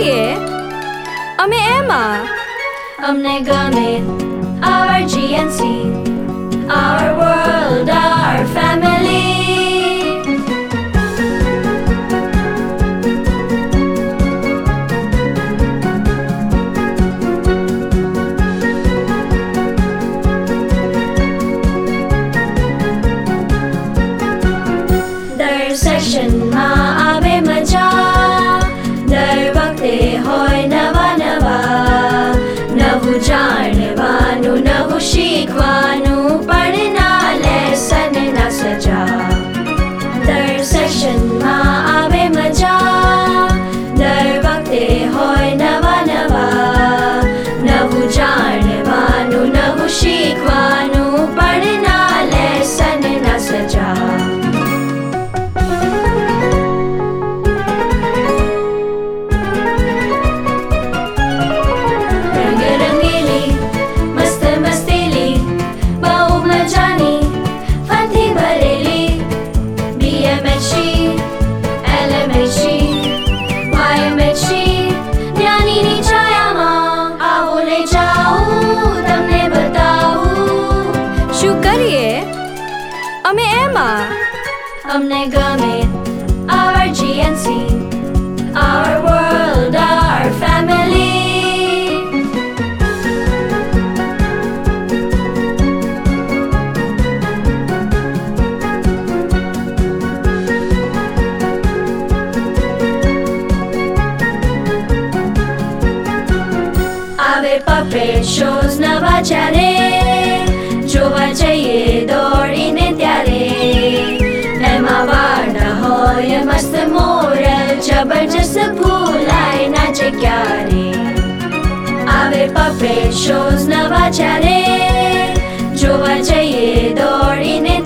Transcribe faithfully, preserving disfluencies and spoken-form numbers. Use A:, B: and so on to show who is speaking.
A: કરીએ અમે એમાં.
B: અમને ગમે our G N C, our world, our family. દર સેશનમાં આવે મજા, દર વખતે હોય નવા નવા, નવું જાણવાનું નવું શીખવાનું, પણ ના લેસન ના સજા. દર સેશનમાં આવે મજા, દર વખતે હોય નવા નવા, નવું જાણવાનું નવું શીખવાનું, પણ ના લેસન ના સજા.
A: અમે એમાં.
B: અમને ગમે our G N C, our world, our family. આવે puppet shows નવા જ્યારે, જોવા જઈએ દોડીને ત્યારે. એમાં વાર્તા હોય મસ્ત મોરલ, જબરજસ્ત ભૂલાય નાચે ક્યારે. આવે puppet shows નવા જ્યારે, જોવા જઈએ દોડીને